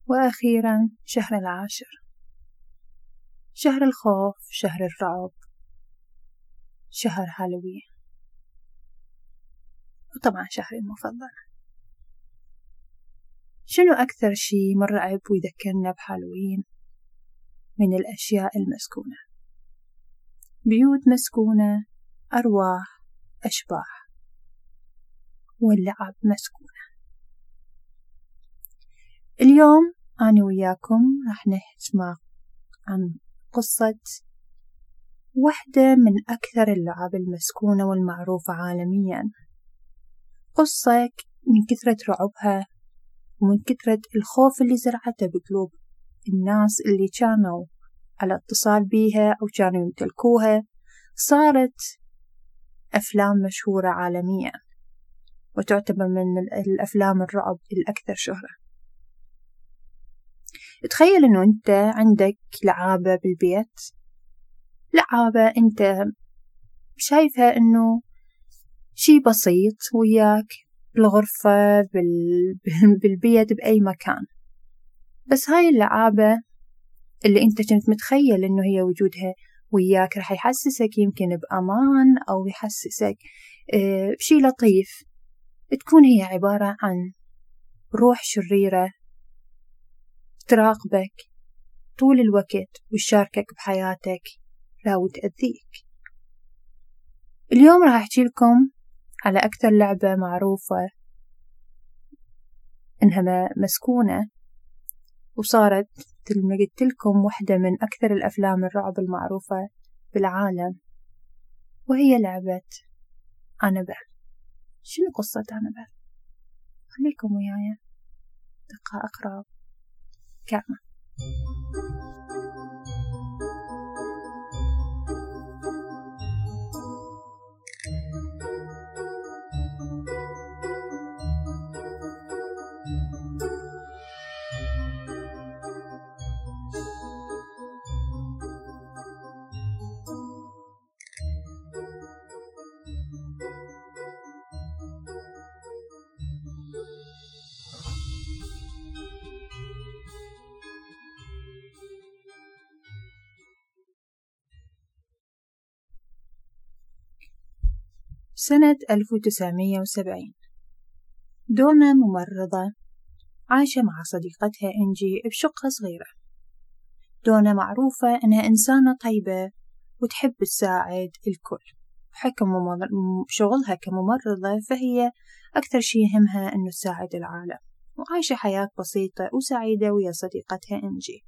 وأخيرا شهر العاشر، شهر الخوف، شهر الرعب، شهر هالوين، وطبعا شهري المفضل. شنو أكثر شي مرعب ويذكرنا بهالوين؟ من الأشياء المسكونة، بيوت مسكونة، أرواح، أشباح، واللعب مسكونة. اليوم أنا وياكم راح نسمع عن قصة واحدة من أكثر اللعب المسكونة والمعروفة عالميا. قصة من كثرة رعبها ومن كثرة الخوف اللي زرعته بقلوب الناس اللي كانوا على اتصال بيها أو كانوا يمتلكوها، صارت أفلام مشهورة عالميا وتعتبر من الأفلام الرعب الأكثر شهرة. تخيل أنه أنت عندك لعابة بالبيت، لعابة أنت شايفها أنه شي بسيط وياك بالغرفة بالبيت بأي مكان، بس هاي اللعابة اللي أنت كنت متخيل أنه هي وجودها وياك رح يحسسك يمكن بأمان أو يحسسك بشي لطيف، تكون هي عبارة عن روح شريرة تراقبك طول الوقت وتشاركك بحياتك لا تأذيك. اليوم راح أحكي لكم على أكثر لعبة معروفة إنها مسكونة وصارت مثل ما قلت لكم واحدة من أكثر الأفلام الرعب المعروفة بالعالم، وهي لعبة أنابيل. شنو قصة أنابيل؟ خليكم وياي دقائق رعب كاملة. سنة 1970، دونا ممرضة عايشة مع صديقتها إنجي بشقة صغيرة. دونا معروفة إنها إنسانة طيبة وتحب تساعد الكل، بحكم شغلها كممرضة فهي أكثر شي يهمها إنه تساعد العالم، وعايشة حياة بسيطة وسعيدة ويا صديقتها إنجي.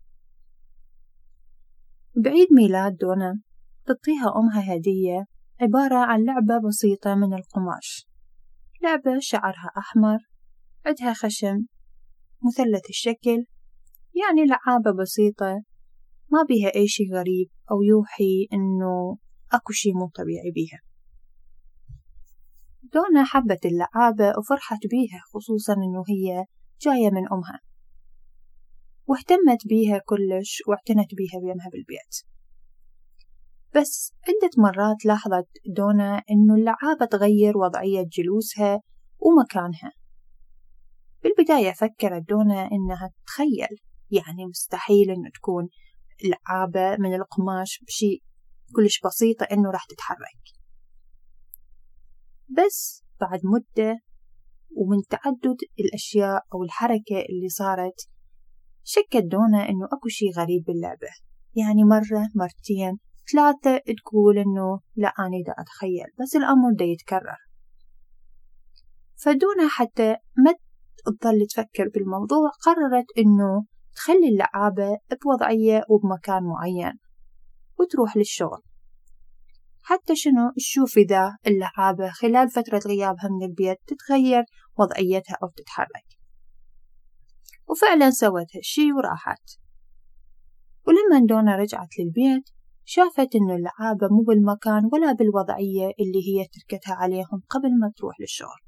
بعيد ميلاد دونا تعطيها أمها هدية عبارة عن لعبة بسيطة من القماش، لعبة شعرها أحمر، عندها خشم مثلث الشكل، يعني لعابة بسيطة ما بيها أي شي غريب أو يوحي إنه أكو شي مو طبيعي بيها. دونا حبت اللعابة وفرحت بيها، خصوصا إنه هي جاية من أمها، واهتمت بيها كلش واعتنت بيها بيمها بالبيت. بس عدة مرات لاحظت دونا إنه اللعابة تغير وضعية جلوسها ومكانها. بالبداية فكرت دونا إنها تتخيل، يعني مستحيل إنه تكون لعابة من القماش بشي كلش بسيطة إنه راح تتحرك. بس بعد مدة ومن تعدد الأشياء أو الحركة اللي صارت، شكت دونا إنه أكو شي غريب باللعبة، يعني مرة مرتين ثلاثة تقول إنه لا أنا دا أتخيل، بس الأمر دا يتكرر. فدونا حتى ما تضل تفكر بالموضوع قررت إنه تخلي اللعابة بوضعية وبمكان معين وتروح للشغل، حتى شنو تشوف إذا اللعابة خلال فترة غيابها من البيت تتغير وضعيتها أو تتحرك. وفعلا سوت هالشي وراحت. ولما دونا رجعت للبيت شافت إنه اللعابة مو بالمكان ولا بالوضعية اللي هي تركتها عليهم قبل ما تروح للشغل.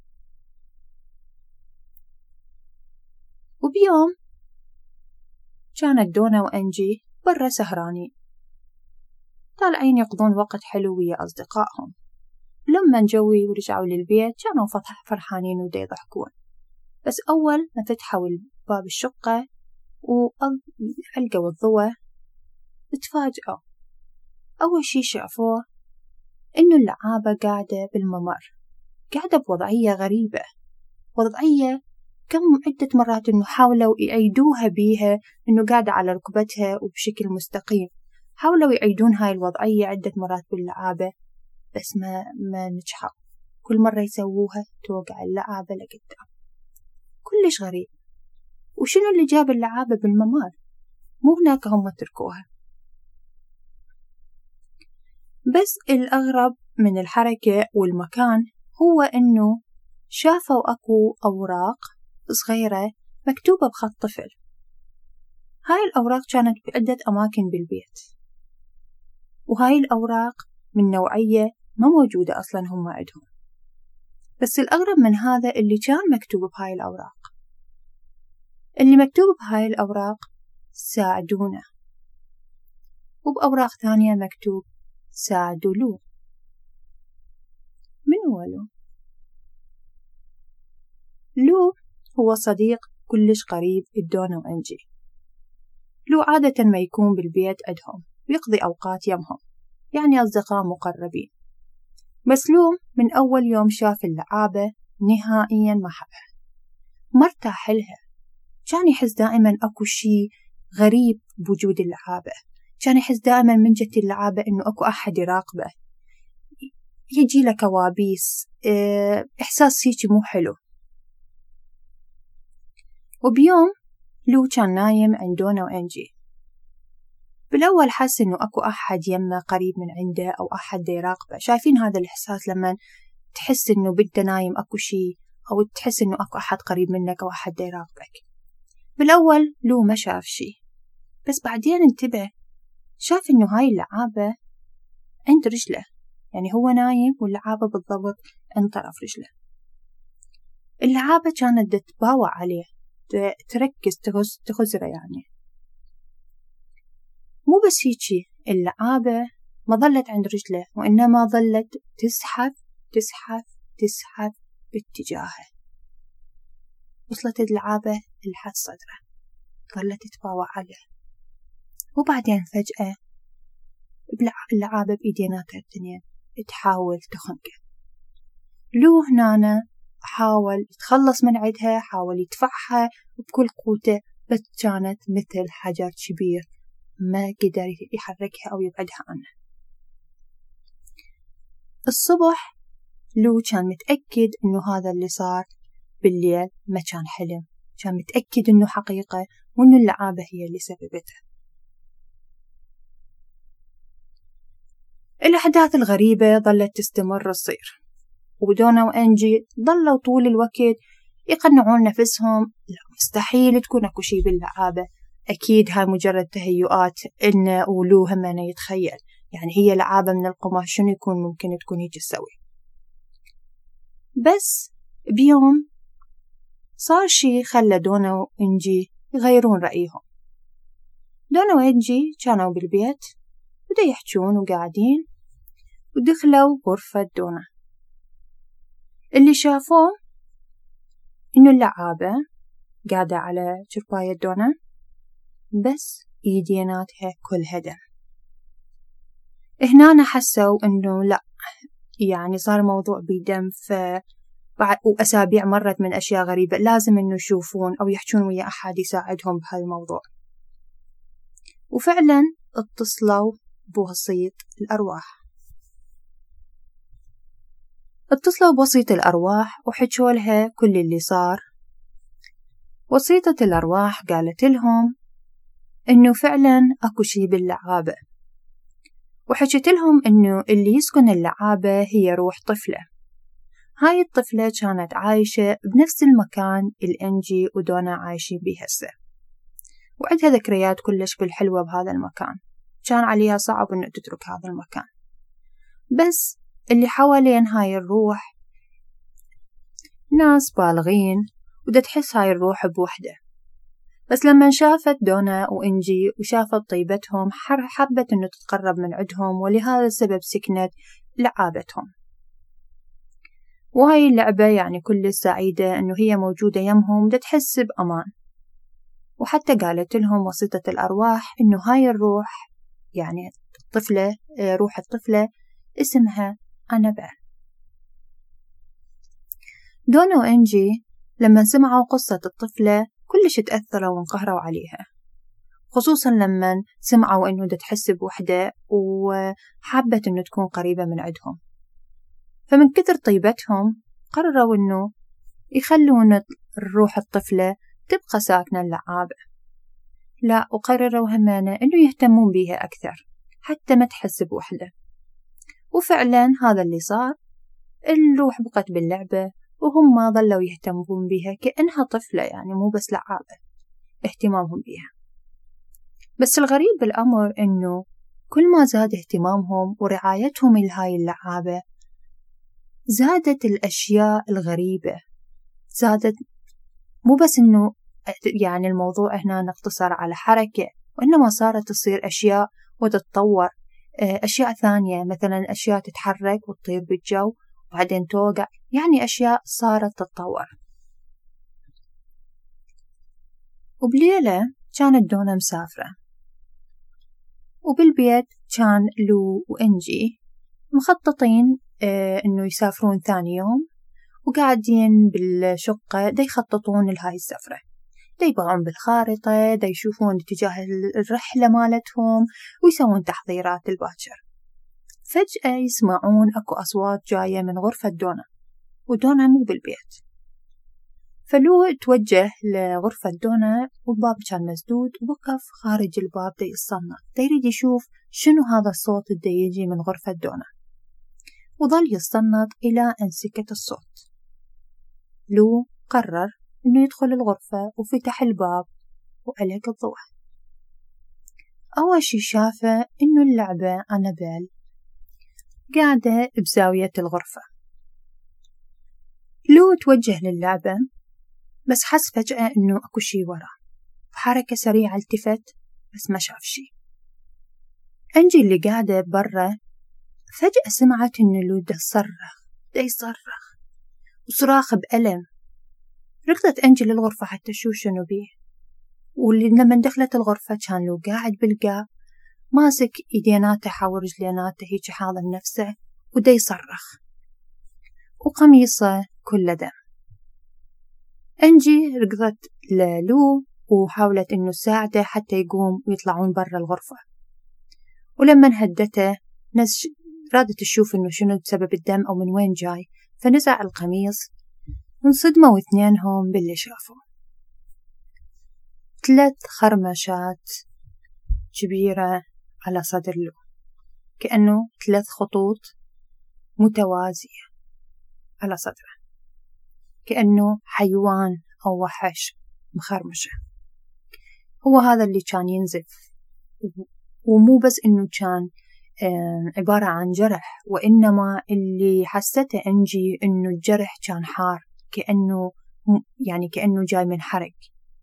وبيوم كانت دونا وأنجي برا سهرانين طالعين يقضون وقت حلو ويا أصدقائهم. لما نجوي ورجعوا للبيت كانوا فرحانين ودا يضحكون، بس أول ما فتحوا باب الشقة وعلقوا الضوء اتفاجئوا. أول شي شافوه إنه اللعابة قاعدة بالممر، قاعدة بوضعية غريبة، وضعية كم عدة مرات إنه حاولوا يعيدوها بيها إنه قاعدة على ركبتها وبشكل مستقيم، حاولوا يعيدون هاي الوضعية عدة مرات باللعابة بس ما نجحوا، كل مرة يسووها توقع اللعابة لقدام. كلش غريب، وشنو اللي جاب اللعابة بالممر؟ مو هناك هم تركوها. بس الأغرب من الحركة والمكان هو إنه شافوا أكو أوراق صغيرة مكتوبة بخط طفل. هاي الأوراق كانت بعدة أماكن بالبيت، وهاي الأوراق من نوعية ما موجودة أصلا هم عندهم. بس الأغرب من هذا اللي كان مكتوب بهاي الأوراق، اللي مكتوب بهاي الأوراق ساعدونا، وبأوراق ثانية مكتوب ساعدوا لو. من هو لو؟ لو هو صديق كلش قريب الدونا وأنجي. لو عادة ما يكون بالبيت عندهم ويقضي أوقات يمهم، يعني أصدقاء مقربين. بس لو من أول يوم شاف اللعابة نهائيا ما حبها، ما ارتاح لها، كان يحس دائما أكو شي غريب بوجود اللعابة، كان يحس دائما من جت اللعابة إنه أكو أحد يراقبه، يجي له كوابيس، إحساس هيك مو حلو. وبيوم لو كان نايم عند دونا وأنجي، بالأول حس إنه أكو أحد يمه قريب من عنده أو أحد يراقبه. شايفين هذا الإحساس لما تحس إنه بنت نايم أكو شي، أو تحس إنه أكو أحد قريب منك أو أحد يراقبك. بالأول لو ما شاف شي، بس بعدين انتبه، شاف إنه هاي اللعابة عند رجله، يعني هو نايم واللعابة بالضبط عند طرف رجله. اللعابة كانت تتباوع عليه، تركز تخزره يعني. مو بس هيجي، اللعابة ما ظلت عند رجله، وإنما ظلت تزحف تزحف تزحف باتجاهه. وصلت اللعابة لحد صدره، ظلت تتباوع عليه، وبعدين فجأة اللعابة بإيديناتها التنين تحاول تخنقه. لو هنا حاول يتخلص من عدها، حاول يدفعها بكل قوته، بس كانت مثل حجر كبير ما قدر يحركها أو يبعدها عنه. الصبح لو كان متأكد إنه هذا اللي صار بالليل ما كان حلم، كان متأكد إنه حقيقة، وإنه اللعابة هي اللي سببته. الأحداث الغريبة ظلت تستمر تصير، ودونا وأنجي ظلوا طول الوقت يقنعون نفسهم لا، مستحيل تكون أكو شي باللعابة، أكيد هاي مجرد تهيؤات إن ولو همنا يتخيل، يعني هي لعابة من القماش، شنو يكون ممكن تكون هيك تسوي. بس بيوم صار شي خلى دونا وإنجي يغيرون رأيهم. دونا وإنجي كانوا بالبيت بدأ يحجون وقاعدين، ودخلوا غرفة دونا. اللي شافوه إنه اللعابة قاعدة على جرباية دونا، بس إيديناتها كلها دم. هنا حسوا إنه لا، يعني صار موضوع بدم، وأسابيع مرت من أشياء غريبة، لازم إنه يشوفون أو يحجون ويا أحد يساعدهم بهذا الموضوع. وفعلا اتصلوا بوسيط الأرواح، اتصلوا بوسيط الأرواح وحكوا لها كل اللي صار. وسيطة الأرواح قالت لهم إنه فعلا أكو شي باللعابة، وحكت لهم إنه اللي يسكن اللعابة هي روح طفلة. هاي الطفلة كانت عايشة بنفس المكان الأنجي ودونا عايشين بيه هسه، وعندها ذكريات كلش بالحلوة بهذا المكان، كان عليها صعب إنه تترك هذا المكان. بس اللي حوالين هاي الروح ناس بالغين، ودا تحس هاي الروح بوحدة. بس لما شافت دونا وإنجي وشافت طيبتهم حبت إنه تتقرب من عندهم، ولهذا السبب سكنت لعابتهم. وهاي اللعبة يعني كل سعيدة إنه هي موجودة يمهم، دا تحس بأمان. وحتى قالت لهم وسيطة الأرواح إنه هاي الروح يعني الطفلة، روح الطفلة اسمها أنابيل. دونا وإنجي لما سمعوا قصة الطفلة كلش تأثروا وانقهروا عليها، خصوصا لما سمعوا إنه دا تحس بوحدة وحابت إنه تكون قريبة من عندهم. فمن كثر طيبتهم قرروا إنه يخلون الروح الطفلة تبقى ساكنة اللعابة، لا وقرروا همانا إنه يهتمون بيها أكثر حتى ما تحس بوحدة. وفعلا هذا اللي صار، الروح بقت باللعبة وهم ظلوا يهتمون بيها كأنها طفلة، يعني مو بس لعابة اهتمامهم بيها. بس الغريب بالأمر إنه كل ما زاد اهتمامهم ورعايتهم لهاي اللعابة زادت الأشياء الغريبة، زادت مو بس إنه يعني الموضوع هنا نقتصر على حركة، وإنما صارت تصير أشياء وتتطور، أشياء ثانية مثلا أشياء تتحرك وتطير بالجو وبعدين توقع، يعني أشياء صارت تتطور. وبليلة كانت دونا مسافرة، وبالبيت كان لو وإنجي مخططين إنه يسافرون ثاني يوم، وقاعدين بالشقة دا يخططون لهاي السفرة، دا يبغون بالخارطة، دا يشوفون اتجاه الرحلة مالتهم ويسوون تحضيرات الباكر. فجأة يسمعون أكو أصوات جاية من غرفة دونا، ودونا مو بالبيت. فلو توجه لغرفة دونا والباب كان مسدود، ووقف خارج الباب دا يتصنت، دا يريد يشوف شنو هذا الصوت دا يجي من غرفة دونا، وظل يتصنت إلى أن سكت الصوت. لو قرر إنه يدخل الغرفة وفتح الباب وألق الضوء. أول شي شافه إنه اللعبة أنابيل قاعدة بزاوية الغرفة. لو توجه للعبة بس حس فجأة إنه أكو شي وراه، بحركة سريعة التفت بس ما شاف شي. إنجي اللي قاعدة برا فجأة سمعت إنه لو دا يصرخ وصراخ بألم. ركضت إنجي للغرفة حتى تشوف شنو بيه، ولما دخلت الغرفة كان لو قاعد بالقاع ماسك إيديناته حول رجليناته هيك حاضن نفسه ودا يصرخ، وقميصه كله دم. إنجي ركضت للو وحاولت إنه تساعده حتى يقوم ويطلعون برا الغرفة، ولما هدته رادت تشوف إنه شنو بسبب الدم أو من وين جاي، فنزع القميص انصدموا اثنينهم باللي شافوا. 3 خرمشات كبيرة على صدر لو، كأنه 3 خطوط متوازية على صدره، كأنه حيوان أو وحش مخرمشة. هو هذا اللي كان ينزف، ومو بس إنه كان عبارة عن جرح، وإنما اللي حسته إنجي إنه الجرح كان حار، كأنه جاي من حرق.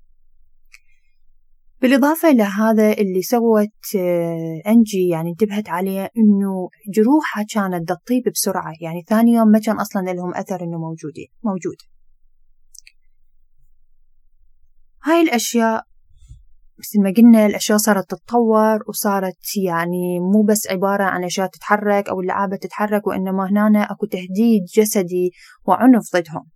بالإضافة إلى هذا اللي سوت إنجي يعني انتبهت عليه إنه جروحها كانت تطيب بسرعة، يعني ثاني يوم ما كان أصلا لهم أثر إنه موجود. هاي الأشياء مثل ما قلنا الأشياء صارت تتطور، وصارت يعني مو بس عبارة عن أشياء تتحرك أو اللعابة تتحرك، وإنما هنا أكو تهديد جسدي وعنف ضدهم.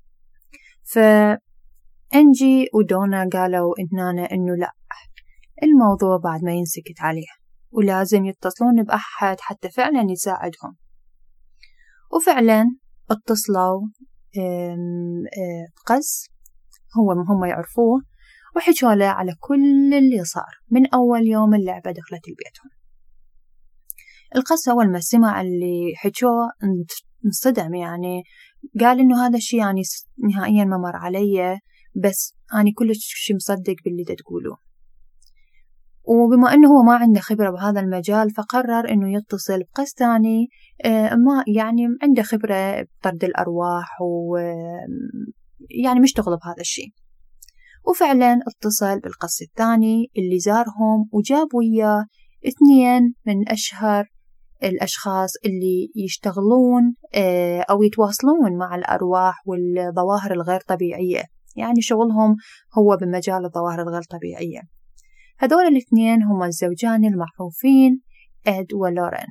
فإنجي ودونا قالوا إنه لا، الموضوع بعد ما ينسكت عليه ولازم يتصلون بأحد حتى فعلا يساعدهم. وفعلا اتصلوا بقس هم يعرفوه، وحكوا له على كل اللي صار من أول يوم اللعبة دخلت بيتهم. القس أول ما سمع اللي حكوه انصدم، يعني قال إنه هذا الشيء يعني نهائيا ما مر علي، بس أنا كل شيء مصدق باللي تقولوه. وبما إنه هو ما عنده خبرة بهذا المجال فقرر إنه يتصل بقس ثاني ما يعني عنده خبرة بطرد الأرواح ويعني مشتغل بهذا الشيء. وفعلا اتصل بالقس الثاني اللي زارهم وجاب وياه 2 من أشهر الأشخاص اللي يشتغلون أو يتواصلون مع الأرواح والظواهر الغير طبيعية، يعني شغلهم هو بمجال الظواهر الغير طبيعية. هذول الاثنين هم الزوجان المعروفين إد ولورين.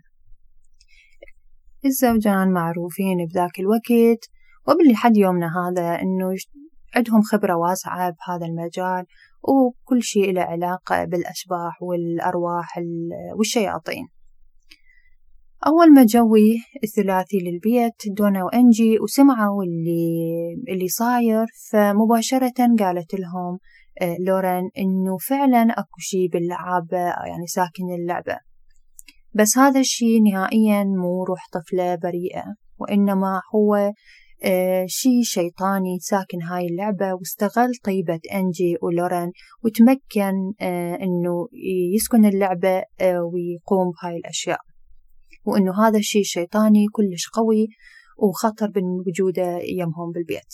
الزوجان معروفين بذاك الوقت، وبالحد يومنا هذا إنه عندهم خبرة واسعة بهذا المجال، وكل شيء له علاقة بالأشباح والأرواح والشياطين. أول ما جوي الثلاثي للبيت دونا وأنجي وسمعوا اللي صاير، فمباشرة قالت لهم لورين إنه فعلا أكو شيء باللعبة، يعني ساكن اللعبة، بس هذا الشيء نهائيا مو روح طفلة بريئة، وإنما هو شيء شيطاني ساكن هاي اللعبة، واستغل طيبة أنجي ولورين وتمكن إنه يسكن اللعبة ويقوم بهاي الأشياء، وإنه هذا الشيء شيطاني كلش قوي وخطر بوجوده يمهم بالبيت.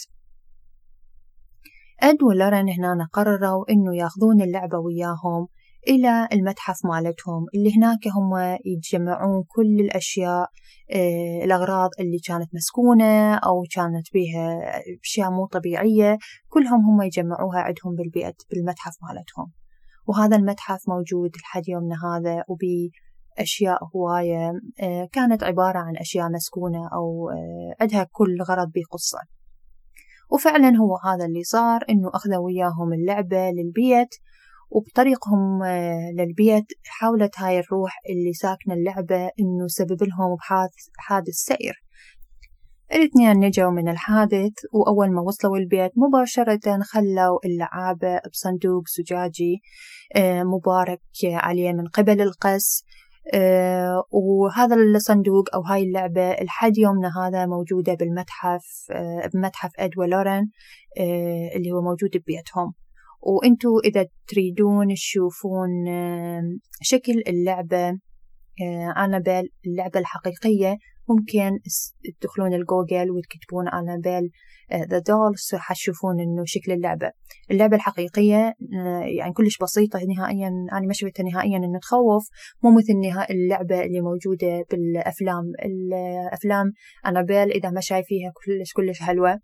إد ولورين هنا قرروا إنه ياخذون اللعبة وياهم إلى المتحف مالتهم، اللي هناك هم يتجمعون كل الأشياء، الأغراض اللي كانت مسكونة أو كانت بها أشياء مو طبيعية، كلهم هم يجمعوها عندهم بالبيت بالمتحف مالتهم. وهذا المتحف موجود لحد يومنا هذا، وبأشياء هواية كانت عبارة عن أشياء مسكونة أو عندها كل غرض بقصة. وفعلا هو هذا اللي صار، إنه أخذوا وياهم اللعبة للبيت، وبطريقهم للبيت حاولت هاي الروح اللي ساكنة اللعبة إنه سبب لهم حادث سير. الاثنين نجوا من الحادث، وأول ما وصلوا البيت مباشرة خلوا اللعابة بصندوق زجاجي مبارك عليه من قبل القس، وهذا الصندوق أو هاي اللعبة لحد يومنا هذا موجودة بمتحف إد ولورين اللي هو موجود ببيتهم. وإنتوا إذا تريدون تشوفون شكل اللعبة أنابيل اللعبة الحقيقية، ممكن تدخلون الجوجل وتكتبون أنابيل The Dolls، حتشوفون إنه شكل اللعبة الحقيقية يعني كلش بسيطة نهائيا. أنا ما شفتها نهائيا إنه تخوف، مو مثل اللعبة اللي موجودة الأفلام أنابيل إذا ما شايفيها كلش حلوة.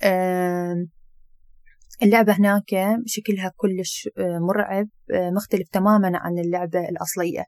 اللعبة هناك شكلها كلش مرعب، مختلف تماما عن اللعبة الأصلية.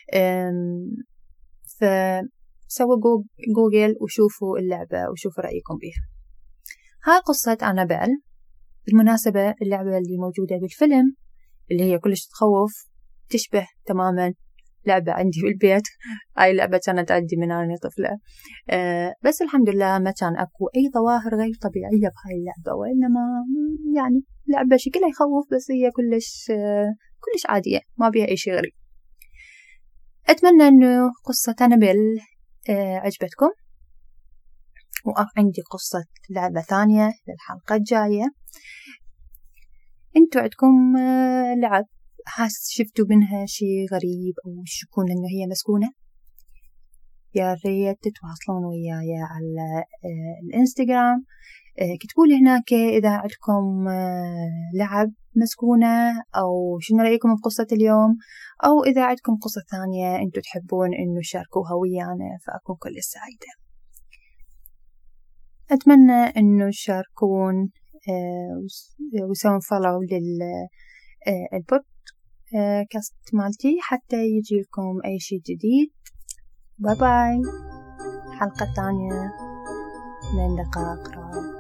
فسووا جوجل وشوفوا اللعبة وشوفوا رأيكم بها. هاي قصة أنابيل. بالمناسبة اللعبة اللي موجودة بالفيلم اللي هي كلش تخوف تشبه تماما لعبة عندي بالبيت. هاي اللعبة كانت عندي من أنا طفلة، بس الحمد لله ما كان أكو أي ظواهر غير طبيعية بهاي اللعبة، وإنما يعني لعبة شكلها يخوف، بس هي كلش عادية، ما بيها أي شيء غريب. أتمنى أنه قصة أنابيل عجبتكم، وعندي قصة لعبة ثانية للحلقة الجاية. انتوا عندكم لعب شفتوا منها شيء غريب أو تشكون أنه هي مسكونة؟ يا ريت تتواصلون وياي على الانستغرام، كتبوا لي هناك إذا عندكم لعب مسكونة، أو شنو رأيكم بقصة اليوم، أو إذا عندكم قصة ثانية أنتوا تحبون أنه شاركوها ويانا، فأكون كل سعيدة. أتمنى أنه تشاركون وسوون فولو للبودكاست مالتي حتى يجيلكم أي شيء جديد. باي باي. حلقة ثانية من دقائق.